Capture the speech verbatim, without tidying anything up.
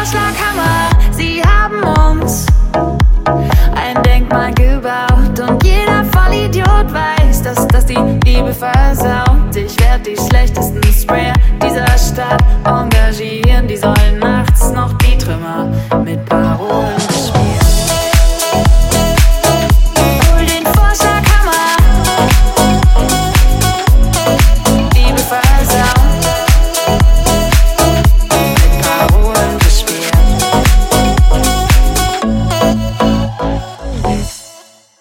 Vorschlaghammer. Sie haben uns ein Denkmal gebaut und jeder Vollidiot weiß, dass das die Liebe versaut. Ich werd die schlechtesten Sprayer dieser Stadt